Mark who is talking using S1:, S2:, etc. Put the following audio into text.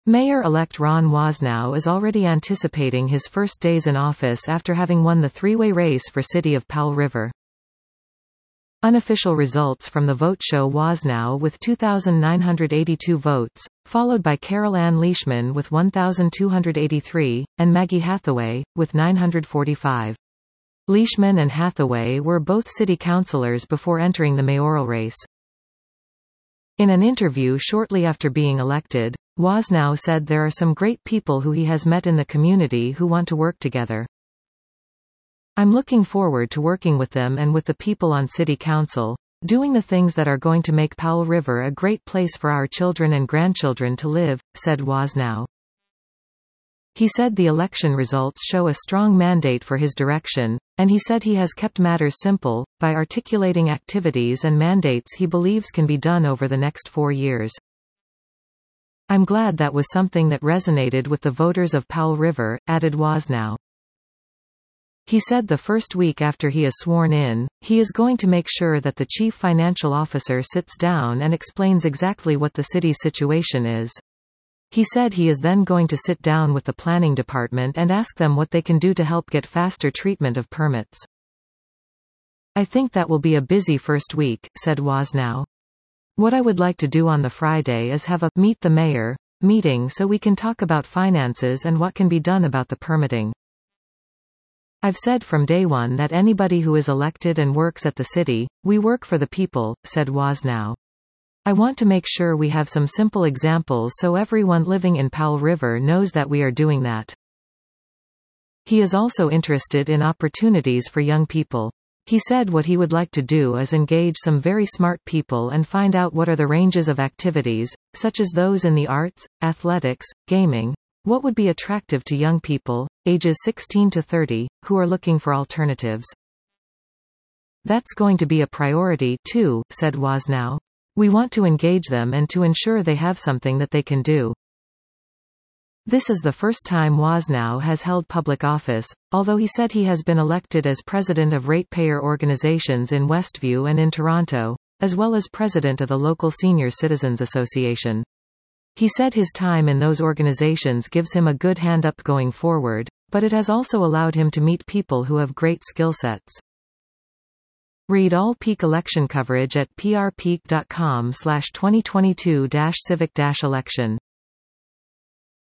S1: Mayor-elect Ron Wasnow is already anticipating his first days in office after having won the three-way race for City of Powell River. Unofficial results from the vote show Wasnow with 2,982 votes, followed by Carol Ann Leishman with 1,283, and Maggie Hathaway, with 945. Leishman and Hathaway were both city councilors before entering the mayoral race. In an interview shortly after being elected, Wasnow said there are some great people who he has met in the community who want to work together. I'm looking forward to working with them and with the people on City Council, doing the things that are going to make Powell River a great place for our children and grandchildren to live, said Wasnow. He said the election results show a strong mandate for his direction, and he said he has kept matters simple, by articulating activities and mandates he believes can be done over the next 4 years. I'm glad that was something that resonated with the voters of Powell River, added Wasnow. He said the first week after he is sworn in, he is going to make sure that the chief financial officer sits down and explains exactly what the city's situation is. He said he is then going to sit down with the planning department and ask them what they can do to help get faster treatment of permits. I think that will be a busy first week, said Wasnow. What I would like to do on the Friday is have a Meet the Mayor meeting so we can talk about finances and what can be done about the permitting. I've said from day one that anybody who is elected and works at the city, we work for the people, said Wasnow. I want to make sure we have some simple examples so everyone living in Powell River knows that we are doing that. He is also interested in opportunities for young people. He said what he would like to do is engage some very smart people and find out what are the ranges of activities, such as those in the arts, athletics, gaming, what would be attractive to young people, ages 16 to 30, who are looking for alternatives. That's going to be a priority, too, said Wasnow. We want to engage them and to ensure they have something that they can do. This is the first time Wasnow has held public office, although he said he has been elected as president of ratepayer organizations in Westview and in Toronto, as well as president of the local Senior Citizens Association. He said his time in those organizations gives him a good hand up going forward, but it has also allowed him to meet people who have great skill sets. Read all peak election coverage at prpeak.com/2022-civic-election.